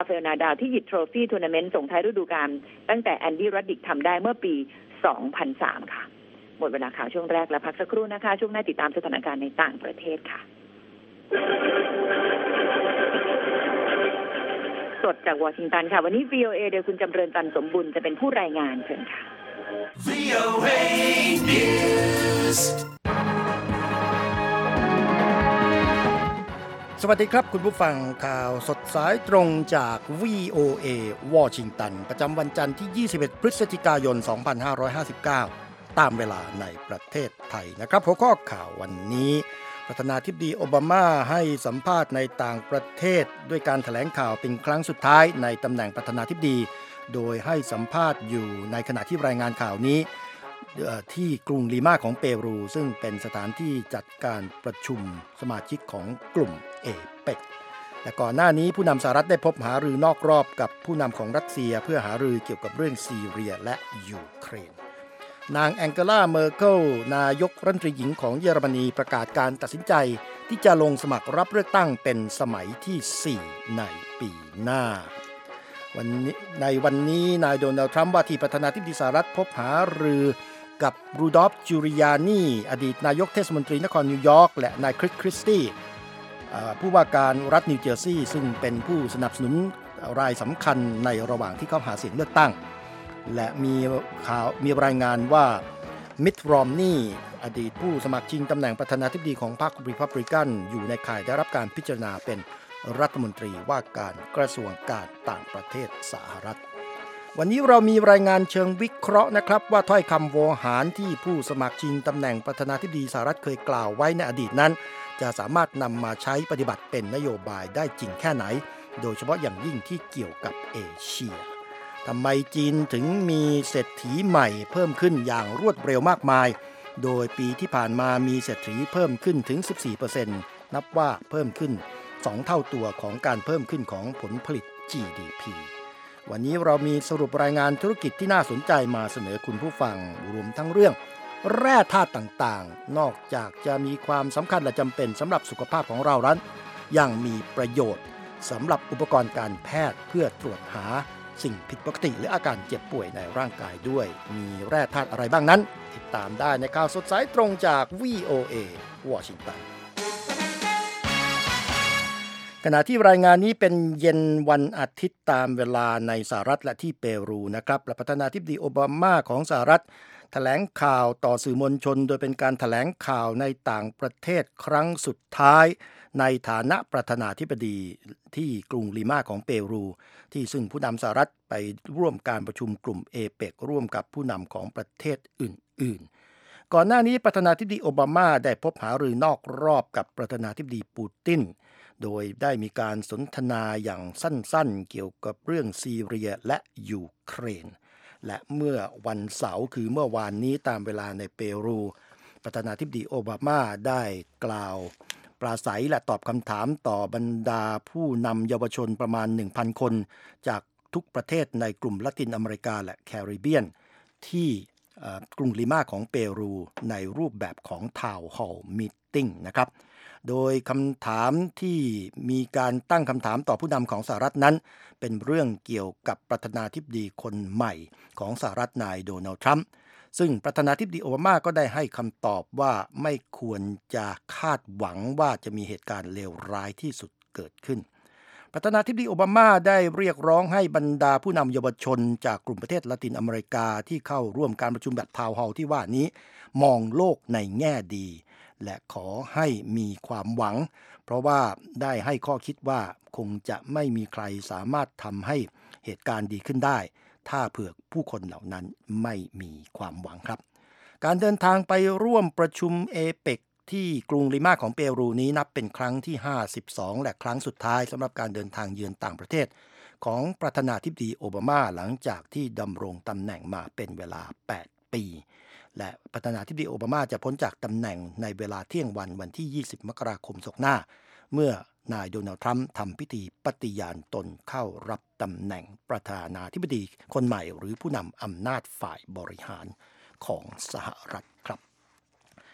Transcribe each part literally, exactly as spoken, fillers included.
ราฟาเอล นาดาลที่หยิบโทรฟี่ทัวร์นาเมนต์ส่งท้ายฤดูกาลตั้งแต่แอนดี้ รัดดิกทำได้เมื่อปี สองพันสาม ค่ะหมดเวลาข่าวช่วงแรกแล้วพักสักครู่นะคะช่วงหน้าติดตามสถานการณ์ในต่างประเทศค่ะสดจากวอชิงตันค่ะวันนี้ วี โอ เอ โดยคุณจำเริญจันทร์สมบุญจะเป็นผู้รายงานเชิญค่ะ วี โอ เอ Newsสวัสดีครับคุณผู้ฟังข่าวสดสายตรงจาก วี โอ เอ วอชิงตันประจำวันจันทร์ที่ยี่สิบเอ็ดพฤศจิกายนสองพันห้าร้อยห้าสิบเก้าตามเวลาในประเทศไทยนะครับหัวข้อข่าววันนี้ประธานาธิบดีโอบามาให้สัมภาษณ์ในต่างประเทศด้วยการแถลงข่าวเป็นครั้งสุดท้ายในตำแหน่งประธานาธิบดีโดยให้สัมภาษณ์อยู่ในขณะที่รายงานข่าวนี้ที่กรุงลีมาของเปรูซึ่งเป็นสถานที่จัดการประชุมสมาชิกของกลุ่มเอเปกและก่อนหน้านี้ผู้นำสหรัฐได้พบหารือนอกรอบกับผู้นำของรัสเซียเพื่อหารือเกี่ยวกับเรื่องซีเรียและยูเครนนางแองเกลาเมอร์เคิลนายกรัฐมนตรีหญิงของเยอรมนีประกาศการตัดสินใจที่จะลงสมัครรับเลือกตั้งเป็นสมัยที่สี่ในปีหน้าวันนี้ในวันนี้นายโดนัลด์ทรัมป์ว่าที่ประธานาธิบดีสหรัฐพบหารือกับรูดอล์ฟจูริยานีอดีตนายกเทศมนตรีนครนิวยอร์กและนายคริสคริสตี้ผู้ว่าการรัฐนิวเจอร์ซีย์ซึ่งเป็นผู้สนับสนุนรายสำคัญในระหว่างที่เขาหาเสียงเลือกตั้งและมีข่าวมีรายงานว่ามิตต์ รอมนีย์อดีตผู้สมัครชิงตำแหน่งประธานาธิบดีของพรรครีพับลิกันอยู่ในข่ายได้รับการพิจารณาเป็นรัฐมนตรีว่าการกระทรวงการต่างประเทศสหรัฐวันนี้เรามีรายงานเชิงวิเคราะห์นะครับว่าถ้อยคำโวหารที่ผู้สมัครชิงตำแหน่งประธานาธิบดีสหรัฐเคยกล่าวไว้ในอดีตนั้นจะสามารถนำมาใช้ปฏิบัติเป็นนโยบายได้จริงแค่ไหนโดยเฉพาะอย่างยิ่งที่เกี่ยวกับเอเชียทำไมจีนถึงมีเศรษฐีใหม่เพิ่มขึ้นอย่างรวดเร็วมากมายโดยปีที่ผ่านมามีเศรษฐีเพิ่มขึ้นถึง สิบสี่เปอร์เซ็นต์ นับว่าเพิ่มขึ้นสองเท่าตัวของการเพิ่มขึ้นของผลผลิต จี ดี พีวันนี้เรามีสรุปรายงานธุรกิจที่น่าสนใจมาเสนอคุณผู้ฟังรวมทั้งเรื่องแร่ธาตุต่างๆนอกจากจะมีความสำคัญและจำเป็นสำหรับสุขภาพของเรานั้นยังมีประโยชน์สำหรับอุปกรณ์การแพทย์เพื่อตรวจหาสิ่งผิดปกติหรืออาการเจ็บป่วยในร่างกายด้วยมีแร่ธาตุอะไรบ้างนั้นติดตามได้ในข่าวสดสายตรงจาก วี โอ เอ วอชิงตันขณะที่รายงานนี้เป็นเย็นวันอาทิตย์ตามเวลาในสหรัฐและที่เปรูนะครับและประธานาธิบดีโอบามาของสหรัฐแถลงข่าวต่อสื่อมวลชนโดยเป็นการแถลงข่าวในต่างประเทศครั้งสุดท้ายในฐานะประธานาธิบดีที่กรุงลีมาของเปรูที่ซึ่งผู้นำสหรัฐไปร่วมการประชุมกลุ่มเอเปกร่วมกับผู้นำของประเทศอื่นๆก่อนหน้านี้ประธานาธิบดีโอบามาได้พบหารือนอกรอบกับประธานาธิบดีปูตินโดยได้มีการสนทนาอย่างสั้นๆเกี่ยวกับเรื่องซีเรียและยูเครนและเมื่อวันเสาร์คือเมื่อวานนี้ตามเวลาในเปรูประธานาธิบดีโอบามาได้กล่าวปราศัยและตอบคำถามต่อบรรดาผู้นำเยาวชนประมาณ หนึ่งพัน คนจากทุกประเทศในกลุ่มละตินอเมริกาและแคริบเบียนที่กรุงลิมาของเปรูในรูปแบบของทาวน์ฮอลล์มีตติ้งนะครับโดยคำถามที่มีการตั้งคำถามต่อผู้นำของสหรัฐนั้นเป็นเรื่องเกี่ยวกับประธานาธิบดีคนใหม่ของสหรัฐนายโดนัลด์ทรัมป์ซึ่งประธานาธิบดีโอบามาก็ได้ให้คำตอบว่าไม่ควรจะคาดหวังว่าจะมีเหตุการณ์เลวร้ายที่สุดเกิดขึ้นประธานาธิบดีโอบามาได้เรียกร้องให้บรรดาผู้นำเยาวชนจากกลุ่มประเทศละตินอเมริกาที่เข้าร่วมการประชุมแบบทาวน์ฮอลล์ที่ว่านี้มองโลกในแง่ดีและขอให้มีความหวังเพราะว่าได้ให้ข้อคิดว่าคงจะไม่มีใครสามารถทำให้เหตุการณ์ดีขึ้นได้ถ้าเผื่อผู้คนเหล่านั้นไม่มีความหวังครับการเดินทางไปร่วมประชุมเอเปกที่กรุงลิมาของเปรูนี้นับเป็นครั้งที่ห้าสิบสองและครั้งสุดท้ายสำหรับการเดินทางเยือนต่างประเทศของประธานาธิบดีโอบามาหลังจากที่ดำรงตำแหน่งมาเป็นเวลาแปดปีและประธานาธิบดีโอบามาจะพ้นจากตำแหน่งในเวลาเที่ยงวันวันที่ยี่สิบมกราคมศกหน้าเมื่อนายโดนัลด์ทรัมป์ทำพิธีปฏิญาณตนเข้ารับตำแหน่งประธานาธิบดีคนใหม่หรือผู้นำอำนาจฝ่ายบริหารของสหรัฐครับ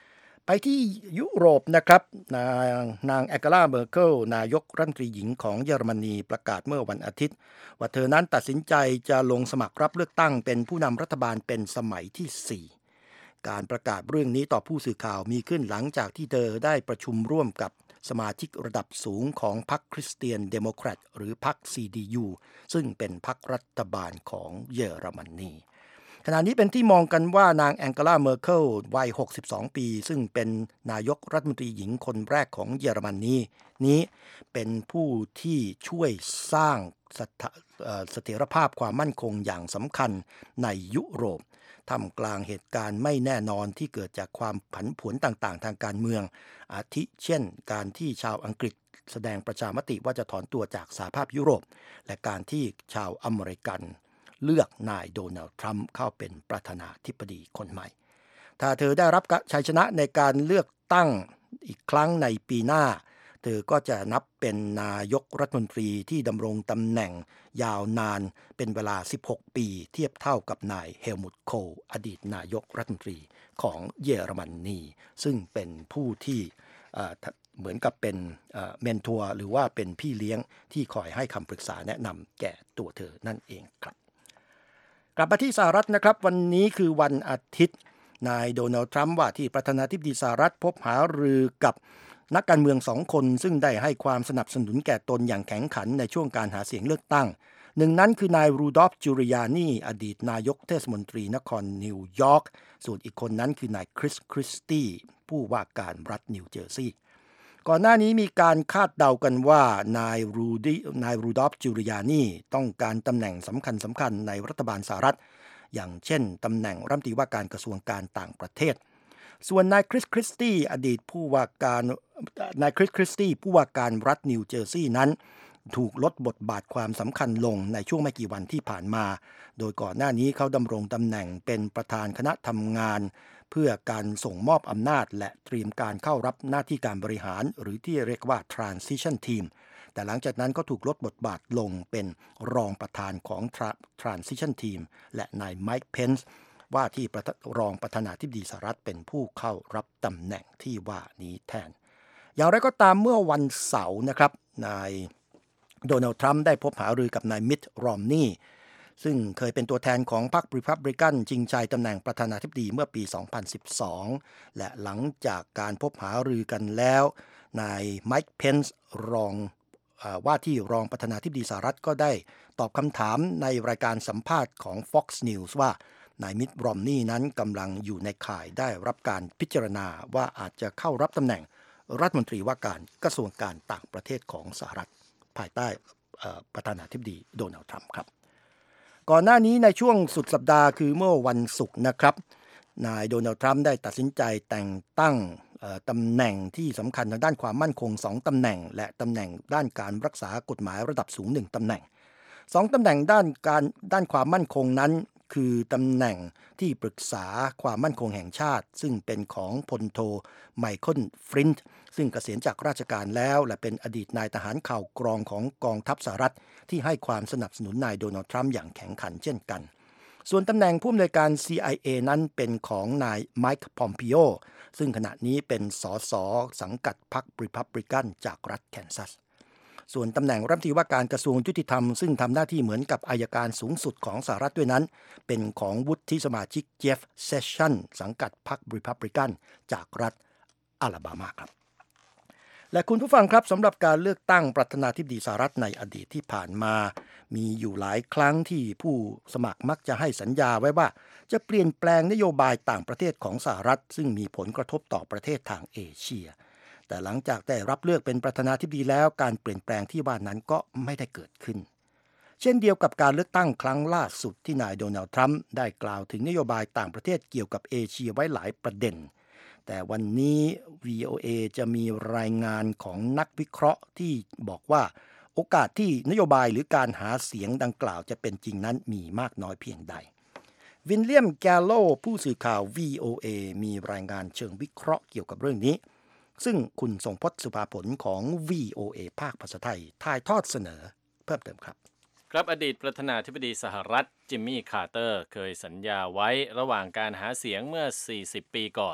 ไปที่ยุโรปนะครับนางนางแองเกลาเมอร์เคิลนายกรัฐมนตรีหญิงของเยอรมนีประกาศเมื่อวันอาทิตย์ว่าเธอนั้นตัดสินใจจะลงสมัครรับเลือกตั้งเป็นผู้นำรัฐบาลเป็นสมัยที่สี่การประกาศเรื่องนี้ต่อผู้สื่อข่าวมีขึ้นหลังจากที่เธอได้ประชุมร่วมกับสมาชิกระดับสูงของพรรคคริสเตียนเดโมแครตหรือพรรค ซี ดี ยู ซึ่งเป็นพรรครัฐบาลของเยอรมนีขณะนี้เป็นที่มองกันว่านางแองเกลาเมอร์เคิลวัยหกสิบสองปีซึ่งเป็นนายกรัฐมนตรีหญิงคนแรกของเยอรมนีนี้เป็นผู้ที่ช่วยสร้างเสถียรภาพความมั่นคงอย่างสำคัญในยุโรปท่ามกลางเหตุการณ์ไม่แน่นอนที่เกิดจากความผันผวนต่างๆทางการเมืองอาทิเช่นการที่ชาวอังกฤษแสดงประชามติว่าจะถอนตัวจากสหภาพยุโรปและการที่ชาวอเมริกันเลือกนายโดนัลด์ทรัมป์เข้าเป็นประธานาธิบดีคนใหม่ถ้าเธอได้รับชัยชนะในการเลือกตั้งอีกครั้งในปีหน้าเธอก็จะนับเป็นนายกรัฐมนตรีที่ดำรงตำแหน่งยาวนานเป็นเวลาสิบหกปีเทียบเท่ากับนายเฮลมุตโคลอดีตนายกรัฐมนตรีของเยอรมนีซึ่งเป็นผู้ที่เหมือนกับเป็นเมนทอร์หรือว่าเป็นพี่เลี้ยงที่คอยให้คำปรึกษาแนะนำแก่ตัวเธอนั่นเองครับกลับมาที่สหรัฐนะครับวันนี้คือวันอาทิตย์นายโดนัลด์ทรัมป์ว่าที่ประธานาธิบดีสหรัฐพบหารือกับนักการเมืองสองคนซึ่งได้ให้ความสนับสนุนแก่ตนอย่างแข็งขันในช่วงการหาเสียงเลือกตั้งหนึ่งนั้นคือนายรูดอล์ฟจูริยานีอดีตนายกเทศมนตรีนครนิวยอร์กส่วนอีกคนนั้นคือนายคริสคริสตี้ผู้ว่าการรัฐนิวเจอร์ซีย์ก่อนหน้านี้มีการคาดเดากันว่านายรูดีนายรูดอล์ฟจูริยานีต้องการตำแหน่งสำคัญสำคัญในรัฐบาลสหรัฐอย่างเช่นตำแหน่งรัฐมนตรีว่าการกระทรวงการต่างประเทศส่วนนายคริสคริสตี้อดีตผู้ว่าการนายคริสคริสตี้ผู้ว่าการรัฐนิวเจอร์ซีย์นั้นถูกลดบทบาทความสำคัญลงในช่วงไม่กี่วันที่ผ่านมาโดยก่อนหน้านี้เขาดำรงตำแหน่งเป็นประธานคณะทำงานเพื่อการส่งมอบอำนาจและเตรียมการเข้ารับหน้าที่การบริหารหรือที่เรียกว่า transition team แต่หลังจากนั้นก็ถูกลดบทบาทลงเป็นรองประธานของ transition team และนายไมค์เพนซ์ว่าที่รองประธานาธิบดีสหรัฐเป็นผู้เข้ารับตำแหน่งที่ว่านี้แทนอย่างไรก็ตามเมื่อวันเสาร์นะครับนายโดนัลด์ทรัมป์ได้พบหารือกับนายมิตต์รอมนีย์ซึ่งเคยเป็นตัวแทนของพรรครีพับลิกันชิงชัยตำแหน่งประธานาธิบดีเมื่อปีสองพันสิบสองและหลังจากการพบหารือกันแล้วนายไมค์เพนซ์รองว่าที่รองประธานาธิบดีสหรัฐก็ได้ตอบคำถามในรายการสัมภาษณ์ของ Fox News ว่านายมิตต์รอมนีย์นั้นกำลังอยู่ในข่ายได้รับการพิจารณาว่าอาจจะเข้ารับตำแหน่งรัฐมนตรีว่าการกระทรวงการต่างประเทศของสหรัฐภายใต้ประธานาธิบดีโดนัลด์ทรัมป์ครับก่อนหน้านี้ในช่วงสุดสัปดาห์คือเมื่อวันศุกร์นะครับนายโดนัลด์ทรัมป์ได้ตัดสินใจแต่งตั้งตำแหน่งที่สำคัญทางด้านความมั่นคงสองตำแหน่งและตำแหน่งด้านการรักษากฎหมายระดับสูงหนึ่งตำแหน่งสองตำแหน่งด้านการด้านความมั่นคงนั้นคือตำแหน่งที่ปรึกษาความมั่นคงแห่งชาติซึ่งเป็นของพลโทไมเคิลฟรินท์ซึ่งเกษียณจากราชการแล้วและเป็นอดีตนายทหารข่าวกรองของกองทัพสหรัฐที่ให้ความสนับสนุนนายโดนัลด์ทรัมป์อย่างแข็งขันเช่นกันส่วนตำแหน่งผู้อำนวยการ ซี ไอ เอ นั้นเป็นของนายไมค์พอมปิโอซึ่งขณะนี้เป็นสสสังกัดพรรครีพับลิกันจากรัฐแคนซัสส่วนตำแหน่งรัฐมนตรีว่าการกระทรวงยุติธรรมซึ่งทำหน้าที่เหมือนกับอัยการสูงสุดของสหรัฐด้วยนั้นเป็นของวุฒิสมาชิกเจฟเซสชั่นสังกัดพรรครีพับลิกันจากรัฐอลาบามาครับและคุณผู้ฟังครับสำหรับการเลือกตั้งประธานาธิบดีสหรัฐในอดีตที่ผ่านมามีอยู่หลายครั้งที่ผู้สมัครมักจะให้สัญญาไว้ว่าจะเปลี่ยนแปลงนโยบายต่างประเทศของสหรัฐซึ่งมีผลกระทบต่อประเทศทางเอเชียแต่หลังจากได้รับเลือกเป็นประธานาธิบดีแล้วการเปลี่ยนแปลงที่ว่านั้นก็ไม่ได้เกิดขึ้นเช่นเดียวกับการเลือกตั้งครั้งล่าสุดที่นายโดนัลด์ทรัมป์ได้กล่าวถึงนโยบายต่างประเทศเกี่ยวกับเอเชียไว้หลายประเด็นแต่วันนี้ วี โอ เอ จะมีรายงานของนักวิเคราะห์ที่บอกว่าโอกาสที่นโยบายหรือการหาเสียงดังกล่าวจะเป็นจริงนั้นมีมากน้อยเพียงใดวิลเลียมแกลโลผู้สื่อข่าว วี โอ เอ มีรายงานเชิงวิเคราะห์เกี่ยวกับเรื่องนี้ซึ่งคุณทรงพจน์สุภาผลของ วี โอ เอ ภาคภาษาไทยถ่ายทอดเสนอเพิ่มเติมครับครับอดีตประธานาธิบดีสหรัฐจิมมี่คาร์เตอร์เคยสัญญาไว้ระหว่างการหาเสียงเมื่อสี่สิบปีก่อน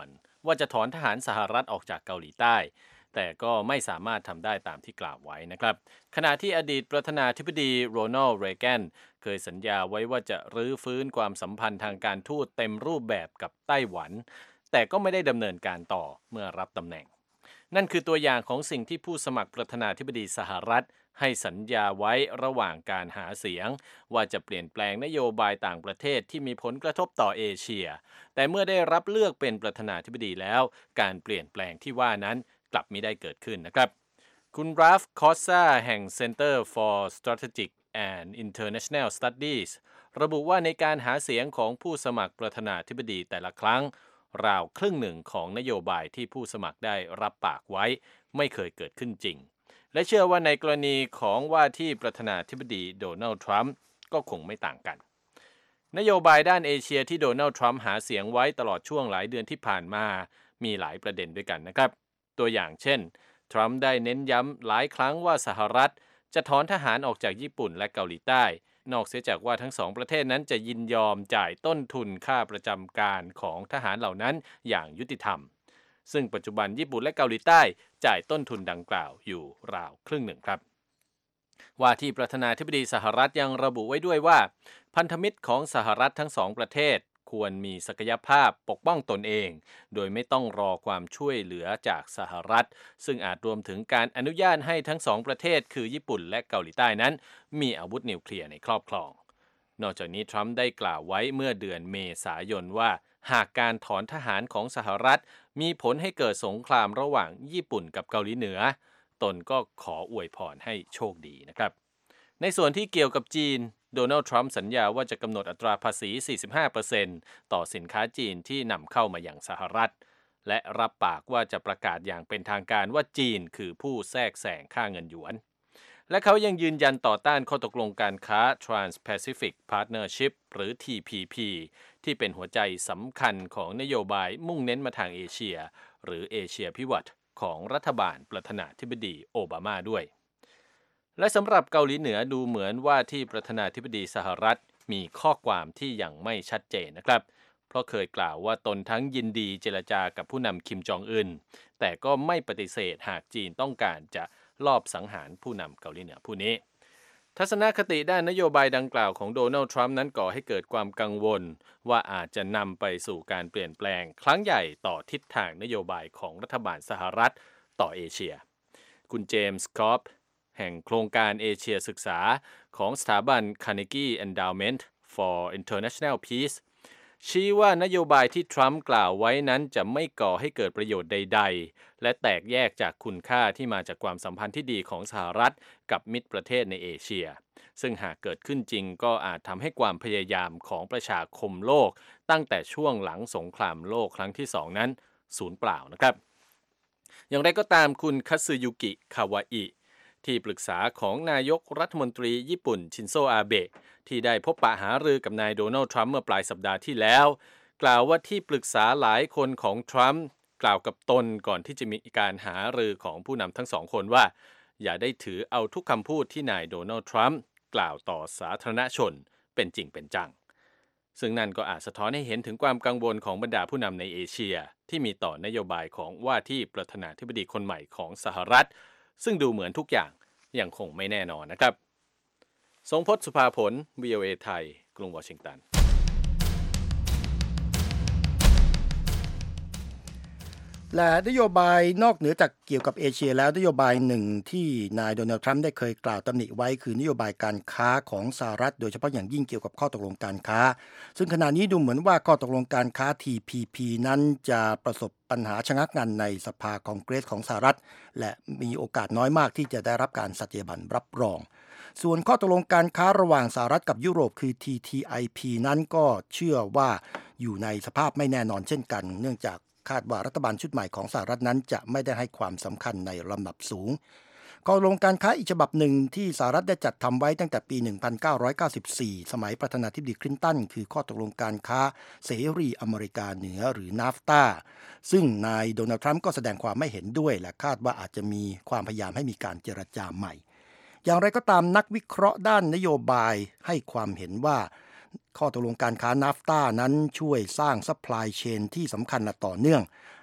ว่าจะถอนทหารสหรัฐออกจากเกาหลีใต้แต่ก็ไม่สามารถทำได้ตามที่กล่าวไว้นะครับขณะที่อดีตประธานาธิบดีโรนัลด์ เรแกนเคยสัญญาไว้ว่าจะรื้อฟื้นความสัมพันธ์ทางการทูตเต็มรูปแบบกับไต้หวันแต่ก็ไม่ได้ดำเนินการต่อเมื่อรับตำแหน่งนั่นคือตัวอย่างของสิ่งที่ผู้สมัครประธานาธิบดีสหรัฐให้สัญญาไว้ระหว่างการหาเสียงว่าจะเปลี่ยนแปลงนโยบายต่างประเทศที่มีผลกระทบต่อเอเชียแต่เมื่อได้รับเลือกเป็นประธานาธิบดีแล้วการเปลี่ยนแปลงที่ว่านั้นกลับไม่ได้เกิดขึ้นนะครับคุณราฟคอสซาแห่ง Center for Strategic and International Studies ระบุว่าในการหาเสียงของผู้สมัครประธานาธิบดีแต่ละครั้งราวครึ่งหนึ่งของนโยบายที่ผู้สมัครได้รับปากไว้ไม่เคยเกิดขึ้นจริงและเชื่อว่าในกรณีของว่าที่ประธานาธิบดีโดนัลด์ทรัมป์ก็คงไม่ต่างกันนโยบายด้านเอเชียที่โดนัลด์ทรัมป์หาเสียงไว้ตลอดช่วงหลายเดือนที่ผ่านมามีหลายประเด็นด้วยกันนะครับตัวอย่างเช่นทรัมป์ได้เน้นย้ำหลายครั้งว่าสหรัฐจะถอนทหารออกจากญี่ปุ่นและเกาหลีใต้นอกเสียจากว่าทั้งสองประเทศนั้นจะยินยอมจ่ายต้นทุนค่าประจำการของทหารเหล่านั้นอย่างยุติธรรมซึ่งปัจจุบันญี่ปุ่นและเกาหลีใต้จ่ายต้นทุนดังกล่าวอยู่ราวครึ่งหนึ่งครับว่าที่ประธานาธิบดีสหรัฐยังระบุไว้ด้วยว่าพันธมิตรของสหรัฐทั้งสองประเทศควรมีศักยภาพปกป้องตนเองโดยไม่ต้องรอความช่วยเหลือจากสหรัฐซึ่งอาจรวมถึงการอนุญาตให้ทั้งสองประเทศคือญี่ปุ่นและเกาหลีใต้นั้นมีอาวุธนิวเคลียร์ในครอบครองนอกจากนี้ทรัมป์ได้กล่าวไว้เมื่อเดือนเมษายนว่าหากการถอนทหารของสหรัฐมีผลให้เกิดสงครามระหว่างญี่ปุ่นกับเกาหลีเหนือตนก็ขออวยพรให้โชคดีนะครับในส่วนที่เกี่ยวกับจีนโดนัลด์ทรัมป์สัญญาว่าจะกำหนดอัตราภาษี สี่สิบห้าเปอร์เซ็นต์ ต่อสินค้าจีนที่นำเข้ามาอย่างสหรัฐและรับปากว่าจะประกาศอย่างเป็นทางการว่าจีนคือผู้แทรกแซงค่าเงินหยวนและเขายังยืนยันต่อต้านข้อตกลงการค้า Trans-Pacific Partnership หรือ ที พี พี ที่เป็นหัวใจสำคัญของนโยบายมุ่งเน้นมาทางเอเชียหรือเอเชียพิวัตรของรัฐบาลประธานาธิบดีโอบามาด้วยและสำหรับเกาหลีเหนือดูเหมือนว่าที่ประธานาธิบดีสหรัฐมีข้อความที่ยังไม่ชัดเจนนะครับเพราะเคยกล่าวว่าตนทั้งยินดีเจรจากับผู้นำคิมจองอึนแต่ก็ไม่ปฏิเสธหากจีนต้องการจะลอบสังหารผู้นำเกาหลีเหนือผู้นี้ทัศนคติด้านนโยบายดังกล่าวของโดนัลด์ทรัมป์นั้นก่อให้เกิดความกังวลว่าอาจจะนำไปสู่การเปลี่ยนแปลงครั้งใหญ่ต่อทิศทางนโยบายของรัฐบาลสหรัฐต่อเอเชียคุณเจมส์คอปแห่งโครงการเอเชียศึกษาของสถาบัน Carnegie Endowment for International Peace ชี้ว่านโยบายที่ทรัมป์กล่าวไว้นั้นจะไม่ก่อให้เกิดประโยชน์ใดๆและแตกแยกจากคุณค่าที่มาจากความสัมพันธ์ที่ดีของสหรัฐกับมิตรประเทศในเอเชียซึ่งหากเกิดขึ้นจริงก็อาจทำให้ความพยายามของประชาคมโลกตั้งแต่ช่วงหลังสงครามโลกครั้งที่สองนั้นสูญเปล่านะครับอย่างไรก็ตามคุณคัตสึยุกิคาวาอิที่ปรึกษาของนายกรัฐมนตรีญี่ปุ่นชินโซอาเบะที่ได้พบปะหารือกับนายโดนัลด์ทรัมป์เมื่อปลายสัปดาห์ที่แล้วกล่าวว่าที่ปรึกษาหลายคนของทรัมป์กล่าวกับตนก่อนที่จะมีการหารือของผู้นำทั้งสองคนว่าอย่าได้ถือเอาทุกคำพูดที่นายโดนัลด์ทรัมป์กล่าวต่อสาธารณชนเป็นจริงเป็นจังซึ่งนั่นก็อาจสะท้อนให้เห็นถึงความกังวลของบรรดาผู้นำในเอเชียที่มีต่อนโยบายของว่าที่ประธานาธิบดีคนใหม่ของสหรัฐซึ่งดูเหมือนทุกอย่างยังคงไม่แน่นอนนะครับทรงพจน์ สุภาผล วี โอ เอ ไทยกรุงวอชิงตันและนโยบายนอกเหนือจากเกี่ยวกับเอเชียแล้วนโยบายหนึ่งที่นายโดนัลด์ทรัมป์ได้เคยกล่าวตำหนิไว้คือนโยบายการค้าของสหรัฐโดยเฉพาะอย่างยิ่งเกี่ยวกับข้อตกลงการค้าซึ่งขณะนี้ดูเหมือนว่าข้อตกลงการค้า ที พี พี นั้นจะประสบปัญหาชะงักงันในสภาคองเกรสของสหรัฐและมีโอกาสน้อยมากที่จะได้รับการสัตยาบันรับรองส่วนข้อตกลงการค้าระหว่างสหรัฐกับยุโรปคือ ที ที ไอ พี นั้นก็เชื่อว่าอยู่ในสภาพไม่แน่นอนเช่นกันเนื่องจากคาดว่ารัฐบาลชุดใหม่ของสหรัฐนั้นจะไม่ได้ให้ความสำคัญในลำดับสูงข้อตกลงการค้าอีกฉบับหนึ่งที่สหรัฐได้จัดทำไว้ตั้งแต่ปี หนึ่งพันเก้าร้อยเก้าสิบสี่ สมัยประธานาธิบดีคลินตันคือข้อตกลงการค้าเสรีอเมริกาเหนือหรือ นาฟตา ซึ่งนายโดนัลด์ทรัมป์ก็แสดงความไม่เห็นด้วยและคาดว่าอาจจะมีความพยายามให้มีการเจรจาใหม่อย่างไรก็ตามนักวิเคราะห์ด้านนโยบายให้ความเห็นว่าข้อตกลงการค้า นาฟตา นั้นช่วยสร้างซัพพลายเชนที่สำคัญและต่อเนื่อง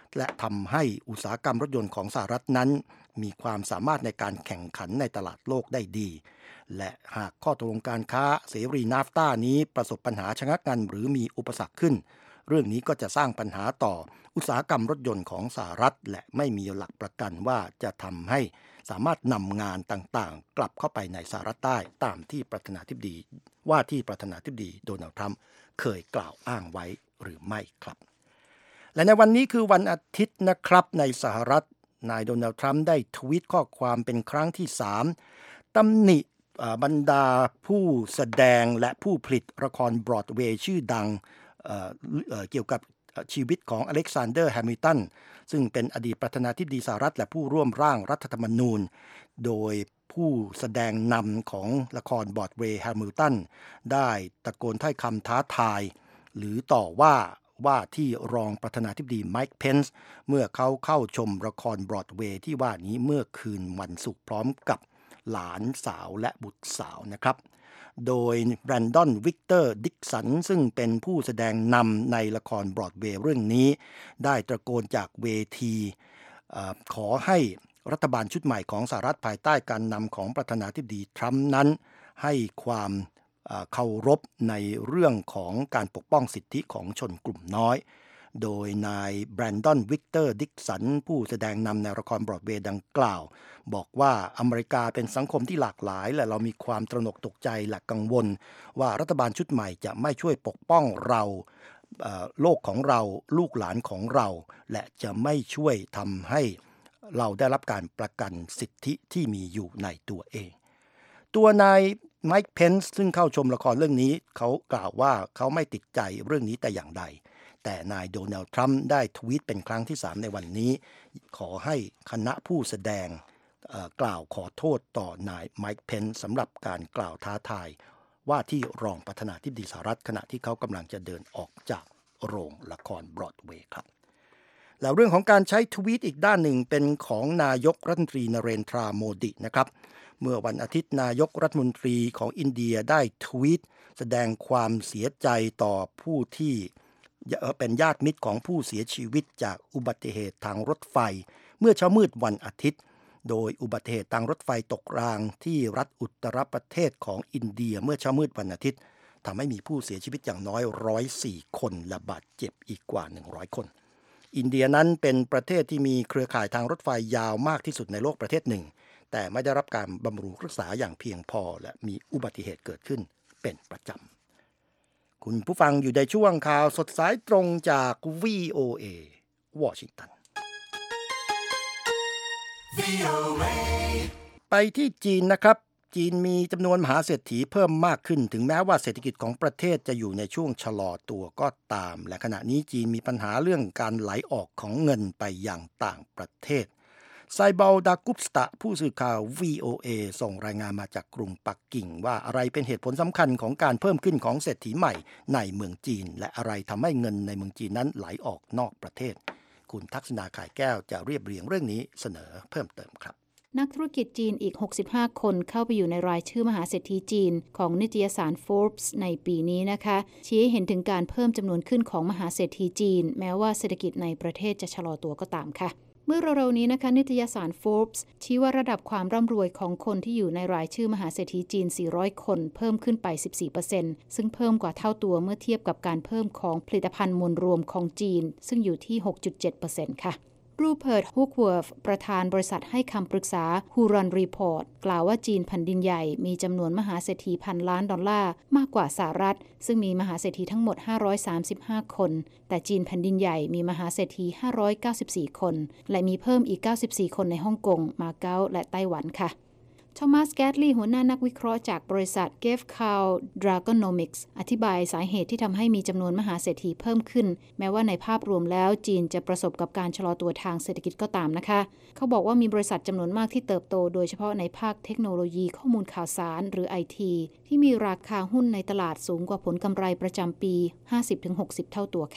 และทำให้อุตสาหกรรมรถยนต์ของสหรัฐนั้นมีความสามารถในการแข่งขันในตลาดโลกได้ดีและหากข้อตกลงการค้าเสรีนาฟต้านี้ประสบปัญหาชะงักงันหรือมีอุปสรรคขึ้นเรื่องนี้ก็จะสร้างปัญหาต่ออุตสาหกรรมรถยนต์ของสหรัฐและไม่มีหลักประกันว่าจะทำให้สามารถนำงานต่างๆกลับเข้าไปในสหรัฐได้ตามที่ประธานาธิบดีว่าที่ประธานาธิบดีโดนัลด์ทรัมป์เคยกล่าวอ้างไว้หรือไม่ครับและในวันนี้คือวันอาทิตย์นะครับในสหรัฐนายโดนัลด์ทรัมป์ได้ทวีตข้อความเป็นครั้งที่สามตำหนิบรรดาผู้แสดงและผู้ผลิตละครบรอดเวย์ชื่อดัง เอ่อ เอ่อ เกี่ยวกับชีวิตของอเล็กซานเดอร์แฮมิลตันซึ่งเป็นอดีตประธานาธิบดีสหรัฐและผู้ร่วมร่างรัฐธรรมนูญโดยผู้แสดงนำของละครบรอดเวย์แฮมิลตันได้ตะโกนถ้อยคำท้าทายหรือต่อว่าว่าที่รองประธานาธิบดีไมค์เพนซ์เมื่อเขาเข้าชมละครบรอดเวย์ที่ว่านี้เมื่อคืนวันศุกร์พร้อมกับหลานสาวและบุตรสาวนะครับโดยแบรนดอนวิกเตอร์ดิกสันซึ่งเป็นผู้แสดงนำในละครบรอดเวย์เรื่องนี้ได้ตะโกนจากเวทีขอให้รัฐบาลชุดใหม่ของสหรัฐภายใต้การนำของประธานาธิบดีทรัมป์นั้นให้ความเคารพในเรื่องของการปกป้องสิทธิของชนกลุ่มน้อยโดยนายแบรนดอนวิกเตอร์ดิกสันผู้แสดงนำในละครบรอดเวย์ดังกล่าวบอกว่าอเมริกาเป็นสังคมที่หลากหลายและเรามีความตระหนกตกใจและกังวลว่ารัฐบาลชุดใหม่จะไม่ช่วยปกป้องเราโลกของเราลูกหลานของเราและจะไม่ช่วยทำให้เราได้รับการประกันสิทธิที่มีอยู่ในตัวเองตัวนายไมค์เพนซ์ซึ่งเข้าชมละครเรื่องนี้เขากล่าวว่าเขาไม่ติดใจเรื่องนี้แต่อย่างใดแต่นายโดนัลด์ทรัมป์ได้ทวีตเป็นครั้งที่สามในวันนี้ขอให้คณะผู้แสดงกล่าวขอโทษต่อนายไมค์เพนซ์สำหรับการกล่าวท้าทายว่าที่รองประธานาธิบดีสหรัฐขณะที่เขากำลังจะเดินออกจากโรงละครบรอดเวย์ครับแล้วเรื่องของการใช้ทวีตอีกด้านหนึ่งเป็นของนายกรัฐมนตรีนเรนทราโมดินะครับเมื่อวันอาทิตย์นายกรัฐมนตรีของอินเดียได้ทวีตแสดงความเสียใจต่อผู้ที่เป็นญาติมิตรของผู้เสียชีวิตจากอุบัติเหตุทางรถไฟเมื่อเช้ามืดวันอาทิตย์โดยอุบัติเหตุทางรถไฟตกรางที่รัฐอุตตรประเทศของอินเดียเมื่อเช้ามืดวันอาทิตย์ทำให้มีผู้เสียชีวิตอย่างน้อยหนึ่งร้อยสี่คนและบาดเจ็บอีกกว่าหนึ่งร้อยคนอินเดียนั้นเป็นประเทศที่มีเครือข่ายทางรถไฟยาวมากที่สุดในโลกประเทศหนึ่งแต่ไม่ได้รับการบำรุงรักษาอย่างเพียงพอและมีอุบัติเหตุเกิดขึ้นเป็นประจำคุณผู้ฟังอยู่ในช่วงข่าวสดสายตรงจาก วี โอ เอ วอชิงตัน ไปที่จีนนะครับจีนมีจำนวนมหาเศรษฐีเพิ่มมากขึ้นถึงแม้ว่าเศรษฐกิจของประเทศจะอยู่ในช่วงชะลอตัวก็ตามและขณะนี้จีนมีปัญหาเรื่องการไหลออกของเงินไปยังต่างประเทศไซบอลดากุปสตะผู้สื่อข่าว วี โอ เอ ส่งรายงานมาจากกรุงปักกิ่งว่าอะไรเป็นเหตุผลสำคัญของการเพิ่มขึ้นของเศรษฐีใหม่ในเมืองจีนและอะไรทำให้เงินในเมืองจีนนั้นไหลออกนอกประเทศคุณทักษณาข่ายแก้วจะเรียบเรียงเรื่องนี้เสนอเพิ่มเติมครับนักธุรกิจจีนอีกหกสิบห้าคนเข้าไปอยู่ในรายชื่อมหาเศรษฐีจีนของนิตยสาร Forbes ในปีนี้นะคะชี้ให้เห็นถึงการเพิ่มจำนวนขึ้นของมหาเศรษฐีจีนแม้ว่าเศรษฐกิจในประเทศจะชะลอตัวก็ตามค่ะเมื่อเร็วๆนี้นะคะนิตยสาร Forbes ชี้ว่าระดับความร่ำรวยของคนที่อยู่ในรายชื่อมหาเศรษฐีจีนสี่ร้อยคนเพิ่มขึ้นไป สิบสี่เปอร์เซ็นต์ ซึ่งเพิ่มกว่าเท่าตัวเมื่อเทียบกับการเพิ่มของผลิตภัณฑ์มวลรวมของจีนซึ่งอยู่ที่ หกจุดเจ็ดเปอร์เซ็นต์ ค่ะรูเพิร์ต ฮุกเวิร์ธประธานบริษัทให้คำปรึกษา Huron Report กล่าวว่าจีนแผ่นดินใหญ่มีจำนวนมหาเศรษฐีพันล้านดอลลาร์มากกว่าสหรัฐซึ่งมีมหาเศรษฐีทั้งหมดห้าร้อยสามสิบห้าคนแต่จีนแผ่นดินใหญ่มีมหาเศรษฐีห้าร้อยเก้าสิบสี่คนและมีเพิ่มอีกเก้าสิบสี่คนในฮ่องกงมาเก๊าและไต้หวันค่ะโทมัส แกตลีย์หัวหน้านักวิเคราะห์จากบริษัท เกฟ คาว ดราโกโนมิกส์ อธิบายสาเหตุที่ทำให้มีจำนวนมหาเศรษฐีเพิ่มขึ้นแม้ว่าในภาพรวมแล้วจีนจะประสบกับการชะลอตัวทางเศรษฐกิจก็ตามนะคะเขาบอกว่ามีบริษัทจำนวนมากที่เติบโตโดยเฉพาะในภาคเทคโนโลยีข้อมูลข่าวสารหรือ ไอ ที ที่มีราคาหุ้นในตลาดสูงกว่าผลกำไรประจำปี ห้าสิบถึงหกสิบ เท่าตัวค่ะ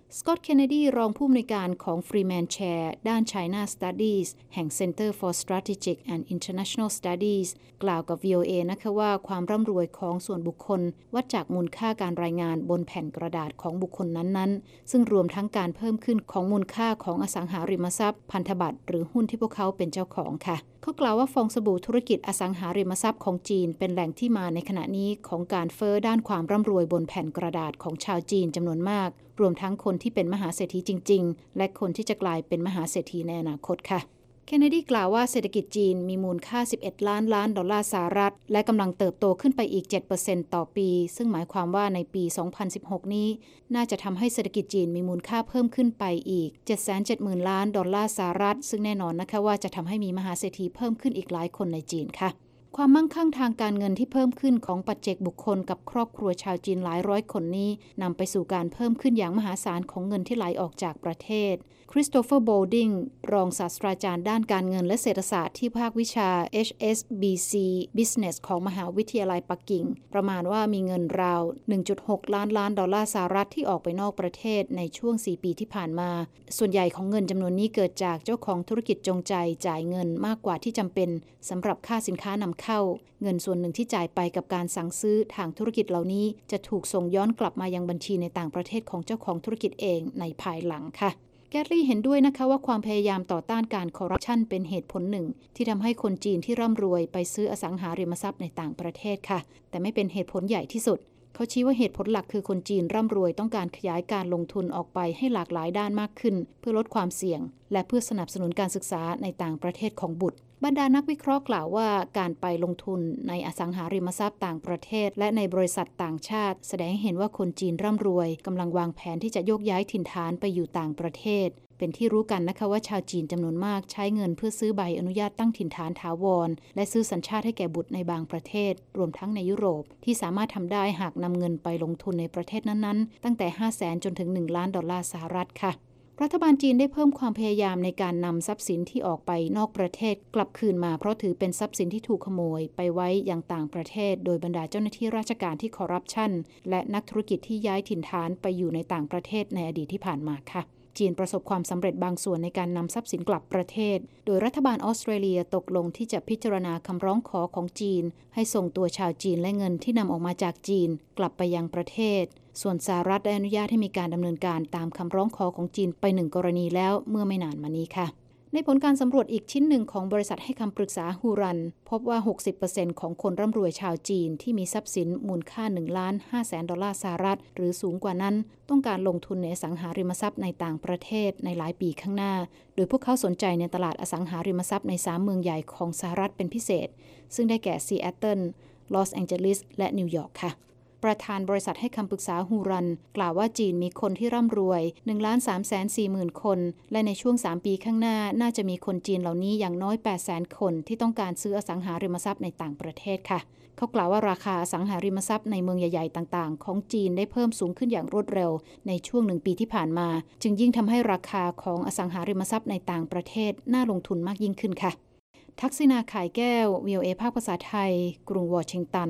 สกอตต์ เคนเนดีรองผู้อำนวยการของ Freeman Chair ด้าน China Studies แห่ง Center for Strategic and International Studies กล่าวกับ วี โอ เอ นะคะว่าความร่ำรวยของส่วนบุคคลวัดจากมูลค่าการรายงานบนแผ่นกระดาษของบุคคลนั้นๆซึ่งรวมทั้งการเพิ่มขึ้นของมูลค่าของอสังหาริมทรัพย์พันธบัตรหรือหุ้นที่พวกเขาเป็นเจ้าของค่ะเขากล่าวว่าฟองสบู่ธุรกิจอสังหาริมทรัพย์ของจีนเป็นแหล่งที่มาในขณะนี้ของการเฟ้อด้านความร่ำรวยบนแผ่นกระดาษของชาวจีนจำนวนมากรวมทั้งคนที่เป็นมหาเศรษฐีจริงๆและคนที่จะกลายเป็นมหาเศรษฐีในอนาคตค่ะเคนเนดีกล่าวว่าเศรษฐกิจจีนมีมูลค่าสิบเอ็ดล้านล้านดอลลาร์สหรัฐและกำลังเติบโตขึ้นไปอีก เจ็ดเปอร์เซ็นต์ ต่อปีซึ่งหมายความว่าในปี สองพันสิบหก นี้น่าจะทำให้เศรษฐกิจจีนมีมูลค่าเพิ่มขึ้นไปอีก เจ็ดแสนเจ็ดหมื่น ล้านดอลลาร์สหรัฐซึ่งแน่นอนนะคะว่าจะทำให้มีมหาเศรษฐีเพิ่มขึ้นอีกหลายคนในจีนค่ะความมั่งคั่งทางการเงินที่เพิ่มขึ้นของปัจเจกบุคคลกับครอบครัวชาวจีนหลายร้อยคนนี้นำไปสู่การเพิ่มขึ้นอย่างมหาศาลของเงินที่ไหลออกจากประเทศคริสโตเฟอร์ โบลดิงรองศาสตราจารย์ด้านการเงินและเศรษฐศาสตร์ที่ภาควิชา เอช เอส บี ซี Business ของมหาวิทยาลัยปักกิ่งประมาณว่ามีเงินราว หนึ่งจุดหก ล้านล้านดอลลาร์สหรัฐที่ออกไปนอกประเทศในช่วงสี่ปีที่ผ่านมาส่วนใหญ่ของเงินจำนวนนี้เกิดจากเจ้าของธุรกิจจงใจจ่ายเงินมากกว่าที่จำเป็นสำหรับค่าสินค้านำเข้าเงินส่วนหนึ่งที่จ่ายไปกับการสั่งซื้อทางธุรกิจเหล่านี้จะถูกส่งย้อนกลับมายังบัญชีในต่างประเทศของเจ้าของธุรกิจเองในภายหลังค่ะแกตลี่เห็นด้วยนะคะว่าความพยายามต่อต้านการคอร์รัปชันเป็นเหตุผลหนึ่งที่ทำให้คนจีนที่ร่ำรวยไปซื้ออสังหาริมทรัพย์ในต่างประเทศค่ะแต่ไม่เป็นเหตุผลใหญ่ที่สุดเขาชี้ว่าเหตุผลหลักคือคนจีนร่ำรวยต้องการขยายการลงทุนออกไปให้หลากหลายด้านมากขึ้นเพื่อลดความเสี่ยงและเพื่อสนับสนุนการศึกษาในต่างประเทศของบุตรบรรดานักวิเคราะห์กล่าวว่าการไปลงทุนในอสังหาริมทรัพย์ต่างประเทศและในบริษัทต่างชาติแสดงให้เห็นว่าคนจีนร่ำรวยกำลังวางแผนที่จะโยกย้ายถิ่นฐานไปอยู่ต่างประเทศเป็นที่รู้กันนะคะว่าชาวจีนจำนวนมากใช้เงินเพื่อซื้อใบอนุญาตตั้งถิ่นฐานถาวรและซื้อสัญชาติให้แก่บุตรในบางประเทศรวมทั้งในยุโรปที่สามารถทำได้หากนำเงินไปลงทุนในประเทศนั้นๆตั้งแต่ ห้าแสน จนถึง หนึ่ง ล้านดอลลาร์สหรัฐค่ะรัฐบาลจีนได้เพิ่มความพยายามในการนำทรัพย์สินที่ออกไปนอกประเทศกลับคืนมาเพราะถือเป็นทรัพย์สินที่ถูกขโมยไปไว้ยังต่างประเทศโดยบรรดาเจ้าหน้าที่ราชการที่คอร์รัปชันและนักธุรกิจที่ย้ายถิ่นฐานไปอยู่ในต่างประเทศในอดีตที่ผ่านมาค่ะจีนประสบความสำเร็จบางส่วนในการนำทรัพย์สินกลับประเทศโดยรัฐบาลออสเตรเลียตกลงที่จะพิจารณาคำร้องขอของจีนให้ส่งตัวชาวจีนและเงินที่นำออกมาจากจีนกลับไปยังประเทศส่วนสหรัฐได้อนุญาตให้มีการดำเนินการตามคำร้องขอของจีนไปหนึ่งกรณีแล้วเมื่อไม่นานมานี้ค่ะในผลการสำรวจอีกชิ้นหนึ่งของบริษัทให้คำปรึกษาฮูรันพบว่า หกสิบเปอร์เซ็นต์ ของคนร่ำรวยชาวจีนที่มีทรัพย์สินมูลค่า หนึ่งล้านห้าแสน ดอลลาร์สหรัฐหรือสูงกว่านั้นต้องการลงทุนในอสังหาริมทรัพย์ในต่างประเทศในหลายปีข้างหน้าโดยพวกเขาสนใจในตลาดอสังหาริมทรัพย์ในสามเมืองใหญ่ของสหรัฐเป็นพิเศษซึ่งได้แก่ซีแอตเทิลลอสแองเจลิสและนิวยอร์กค่ะประธานบริษัทให้คำปรึกษาฮูรันกล่าวว่าจีนมีคนที่ร่ำรวย หนึ่งล้านสามแสนสี่หมื่น คนและในช่วงสามปีข้างหน้าน่าจะมีคนจีนเหล่านี้อย่างน้อย แปดแสน คนที่ต้องการซื้ออสังหาริมทรัพย์ในต่างประเทศค่ะเขากล่าวว่าราคาอสังหาริมทรัพย์ในเมืองใหญ่ๆต่างๆของจีนได้เพิ่มสูงขึ้นอย่างรวดเร็วในช่วงหนึ่งปีที่ผ่านมาจึงยิ่งทำให้ราคาของอสังหาริมทรัพย์ในต่างประเทศน่าลงทุนมากยิ่งขึ้นค่ะทักษิณาข่ายแก้ว วี โอ เอ ภาคภาษาไทยกรุงวอชิงตัน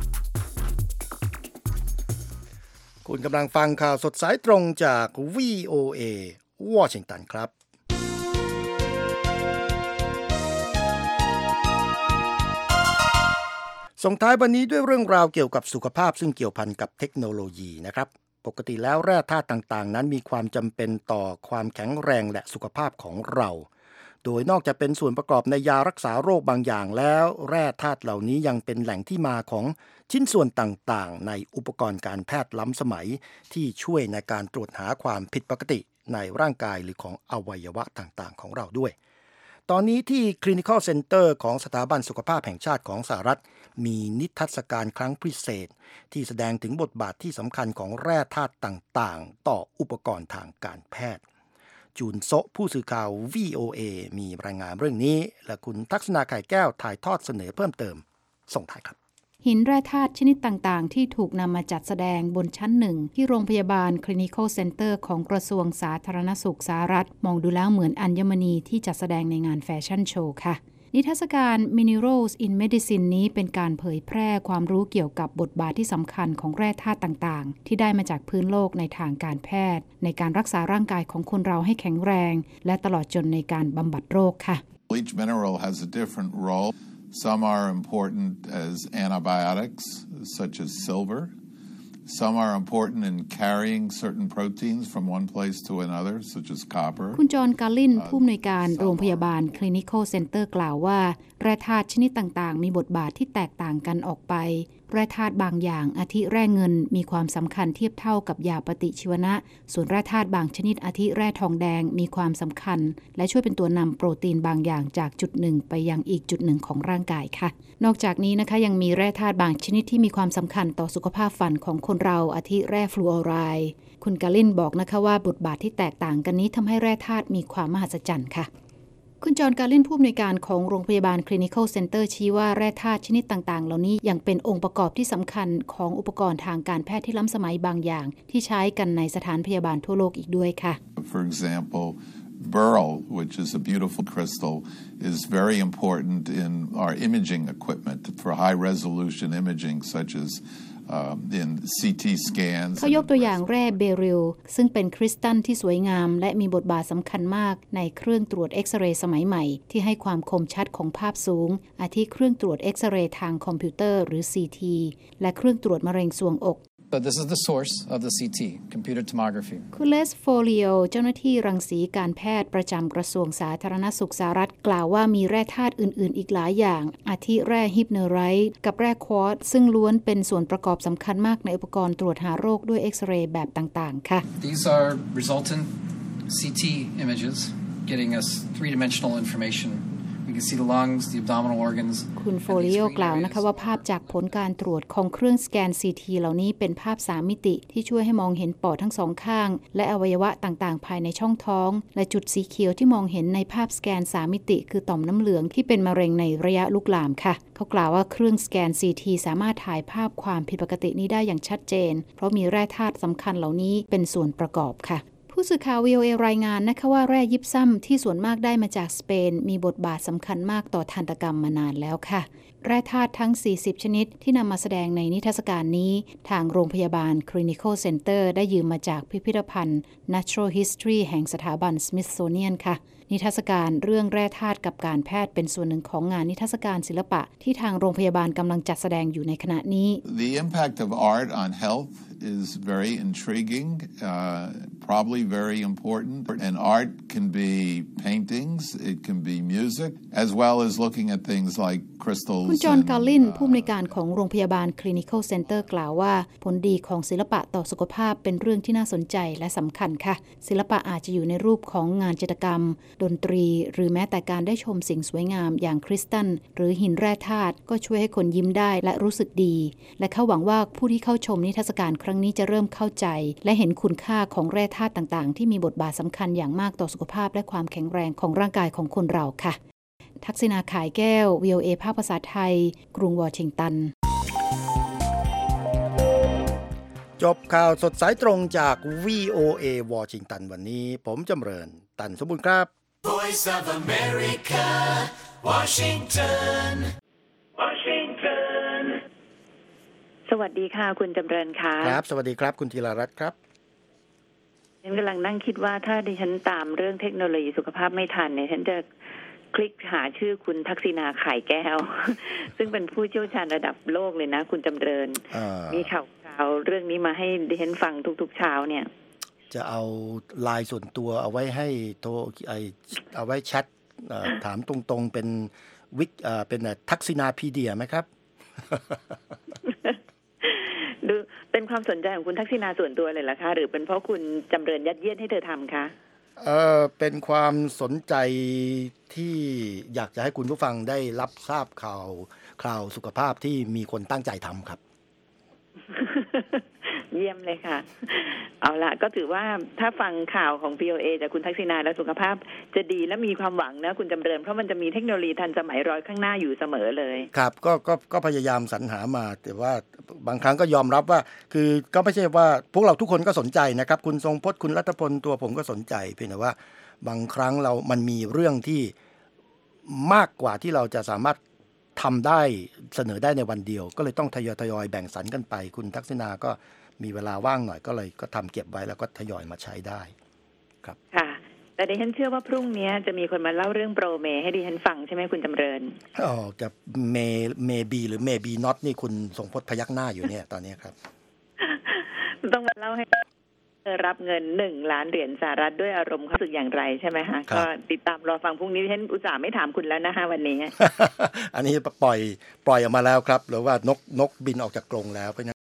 คุณกำลังฟังข่าวสดสายตรงจาก วี โอ เอ วอชิงตันครับส่งท้ายวันนี้ด้วยเรื่องราวเกี่ยวกับสุขภาพซึ่งเกี่ยวพันกับเทคโนโลยีนะครับปกติแล้วแร่ธาตุต่างๆนั้นมีความจำเป็นต่อความแข็งแรงและสุขภาพของเราโดยนอกจากเป็นส่วนประกอบในยารักษาโรคบางอย่างแล้วแร่ธาตุเหล่านี้ยังเป็นแหล่งที่มาของชิ้นส่วนต่างๆในอุปกรณ์การแพทย์ล้ำสมัยที่ช่วยในการตรวจหาความผิดปกติในร่างกายหรือของอวัยวะต่างๆของเราด้วยตอนนี้ที่ Clinical Center ของสถาบันสุขภาพแห่งชาติของสหรัฐมีนิทรรศการครั้งพิเศษที่แสดงถึงบทบาทที่สำคัญของแร่ธาตุต่างๆต่ออุปกรณ์ทางการแพทย์จูนโซะผู้สื่อข่าว วี โอ เอ มีรายงานเรื่องนี้และคุณทักษณาไข่แก้วถ่ายทอดเสนอเพิ่มเติมส่งท้ายครับหินแร่ธาตุชนิดต่างๆที่ถูกนำมาจัดแสดงบนชั้นหนึ่งที่โรงพยาบาล Clinical Center ของกระทรวงสาธารณสุขสหรัฐมองดูแล้วเหมือนอัญมณีที่จัดแสดงในงานแฟชั่นโชว์ค่ะนิทรรศการ Minerals in Medicine นี้เป็นการเผยแพร่ความรู้เกี่ยวกับบทบาทที่สำคัญของแร่ธาตุต่างๆที่ได้มาจากพื้นโลกในทางการแพทย์ในการรักษาร่างกายของคนเราให้แข็งแรงและตลอดจนในการบำบัดโรคค่ะ Each mineral has a different role. Some are important as antibiotics, such as silver.Some are important in carrying certain proteins from one place to another, such as copper. คุณจอห์น กาลิน ผู้อำนวยการโรงพยาบาล Clinical Center กล่าวว่าแร่ธาตุชนิดต่างๆมีบทบาทที่แตกต่างกันออกไปแร่ธาตุบางอย่างอาทิแร่เงินมีความสำคัญเทียบเท่ากับยาปฏิชีวนะส่วนแร่ธาตุบางชนิดอาทิแร่ทองแดงมีความสำคัญและช่วยเป็นตัวนำโปรตีนบางอย่างจากจุดหนึ่งไปยังอีกจุดหนึ่งของร่างกายค่ะนอกจากนี้นะคะยังมีแร่ธาตุบางชนิดที่มีความสำคัญต่อสุขภาพฟันของคนเราอาทิแร่ฟลูออไรด์คุณกาลินบอกนะคะว่าบทบาทที่แตกต่างกันนี้ทำให้แร่ธาตุมีความมหัศจรรย์ค่ะคุณจอห์น กาลิน ผู้อำนวยการของโรงพยาบาล Clinical Center ชี้ว่าแร่ธาตุชนิดต่างๆเหล่านี้ยังเป็นองค์ประกอบที่สำคัญของอุปกรณ์ทางการแพทย์ที่ล้ำสมัยบางอย่างที่ใช้กันในสถานพยาบาลทั่วโลกอีกด้วยค่ะ For example, beryl, which is a beautiful crystal, is very important in our imaging equipment for high-resolution imaging, such as,Uh, in ซี ที scans เขายกตัวอย่างแร่เบริลซึ่งเป็นคริสตัลที่สวยงามและมีบทบาทสำคัญมากในเครื่องตรวจเอ็กซเรย์สมัยใหม่ที่ให้ความคมชัดของภาพสูงอาทิเครื่องตรวจเอ็กซเรย์ทางคอมพิวเตอร์หรือ ซี ที และเครื่องตรวจมะเร็งทรวงอก So this is the source of the ซี ที computer tomography คุณเลสโฟลิโอเจ้าหน้าที่รังสีการแพทย์ประจำกระทรวงสาธารณสุขสหรัฐกล่าวว่ามีแร่ธาตุอื่นๆอีกหลายอย่างอาทิแร่ฮิปเนอไรต์กับแร่ควอร์ตซ์ซึ่งล้วนเป็นส่วนประกอบสำคัญมากในอุปกรณ์ตรวจหาโรคด้วยเอ็กซเรย์แบบต่างๆค่ะ These are resultant ซี ที images getting us three-dimensional information.You can see the lungs, the abdominal organs. คุณโฟลิโอกล่าวนะคะว่าภาพจากผลการตรวจของเครื่องสแกน ซี ที เหล่านี้เป็นภาพสามมิติที่ช่วยให้มองเห็นปอดทั้งสองข้างและอวัยวะต่างๆภายในช่องท้องและจุดสีเขียวที่มองเห็นในภาพสแกนสามมิติคือต่อมน้ำเหลืองที่เป็นมะเร็งในระยะลุกลามค่ะเขากล่าวว่าเครื่องสแกน ซี ที สามารถถ่ายภาพความผิดปกตินี้ได้อย่างชัดเจนเพราะมีแร่ธาตุสำคัญเหล่านี้เป็นส่วนประกอบค่ะผู้สื่อข่าว วี โอ เอ รายงานนะคะว่าแร่ยิปซัมที่ส่วนมากได้มาจากสเปนมีบทบาทสำคัญมากต่อทันตกรรมมานานแล้วค่ะแร่ธาตุทั้งสี่สิบชนิดที่นำมาแสดงในนิทรรศการนี้ทางโรงพยาบาล Clinical Center ได้ยืมมาจากพิพิธภัณฑ์ Natural History แห่งสถาบัน Smithsonian ค่ะนิทรรศการเรื่องแร่ธาตุกับการแพทย์เป็นส่วนหนึ่งของงานนิทรรศการศิลปะที่ทางโรงพยาบาลกำลังจัดแสดงอยู่ในขณะนี้ The impact of art on health is very intriguing, uh, probably very important. And art can be paintings, it can be music, as well as looking at things like crystals. คุณจอห์น กาลิน ผู้อำนวยการของโรงพยาบาล Clinical Center กล่าวว่าผลดีของศิลปะต่อสุขภาพเป็นเรื่องที่น่าสนใจและสำคัญค่ะศิลปะอาจจะอยู่ในรูปของงานจิตรกรรมดนตรีหรือแม้แต่การได้ชมสิ่งสวยงามอย่างคริสตัลหรือหินแร่ธาตุก็ช่วยให้คนยิ้มได้และรู้สึกดีและเขาหวังว่าผู้ที่เข้าชมนิทรรศการครั้งนี้จะเริ่มเข้าใจและเห็นคุณค่าของแร่ธาตุต่างๆที่มีบทบาทสำคัญอย่างมากต่อสุขภาพและความแข็งแรงของร่างกายของคนเราค่ะทักษิณาขายแก้ว วี โอ เอ ภาคภาษาไทยกรุงวอชิงตันจบข่าวสดสายตรงจาก วี โอ เอ วอชิงตันวันนี้ผมจำเริญตันสมบูรณ์ครับ Voice of America Washington Washington สวัสดีค่ะคุณจำเริญค่ะครับสวัสดีครับคุณธีรรัตน์ครับฉันกำลังนั่งคิดว่าถ้าดิฉันตามเรื่องเทคโนโลยีสุขภาพไม่ทันเนี่ยฉันจะคลิกหาชื่อคุณทักษิณาไข่แก้ว ซึ่งเป็นผู้เชี่ยวชาญระดับโลกเลยนะคุณจำเริญมีข่าวข่าวเรื่องนี้มาให้ดิฉันฟังทุกๆเช้าเนี่ยจะเอาไลน์ส่วนตัวเอาไว้ให้โทรไอเอาไว้แชทถามตรงๆเป็นวิกเป็นทักษิณาพีเดียไหมครับดูเป็นความสนใจของคุณทักษิณาส่วนตัวเลยเหรอคะหรือเป็นเพราะคุณจำเริญยัดเยียดให้เธอทำคะเออเป็นความสนใจที่อยากจะให้คุณผู้ฟังได้รับทราบข่าวข่าวสุขภาพที่มีคนตั้งใจทำครับเยี่ยมเลยค่ะเอาละก็ถือว่าถ้าฟังข่าวของ วี โอ เอ จากคุณทักษิณาและสุขภาพจะดีและมีความหวังนะคุณจำเริญเพราะมันจะมีเทคโนโลยีทันสมัยรอข้างหน้าอยู่เสมอเลยครับก็ก็ก็พยายามสรรหามาแต่ว่าบางครั้งก็ยอมรับว่าคือก็ไม่ใช่ว่าพวกเราทุกคนก็สนใจนะครับคุณทรงพจน์คุณรัฐพลตัวผมก็สนใจเพียงแต่ว่าบางครั้งเรามันมีเรื่องที่มากกว่าที่เราจะสามารถทำได้เสนอได้ในวันเดียวก็เลยต้องทยอยทยอยแบ่งสรรกันไปคุณทักษิณาก็มีเวลาว่างหน่อยก็เลยก็ทำเก็บไว้แล้วก็ทยอยมาใช้ได้ครับค่ะแต่ดิฉันเชื่อว่าพรุ่งนี้จะมีคนมาเล่าเรื่องโปรเมให้ดิฉันฟังใช่ไหมคุณจำเริญอ๋อกับเมเมบีหรือเมบีน็อตนี่คุณทรงพจน์พยักหน้าอยู่เนี่ยตอนนี้ครับต้องมาเล่าให้รับเงินหนึ่งล้านเหรียญสหรัฐด้วยอารมณ์เขาสึกอย่างไรใช่ไหมคะก็ติดตามรอฟังพรุ่งนี้ดิฉันอุตส่าห์ไม่ถามคุณแล้วนะคะวันนี้อันนี้ปล่อยปล่อยออกมาแล้วครับหรือว่านกนกบินออกจากกรงแล้วเพราะ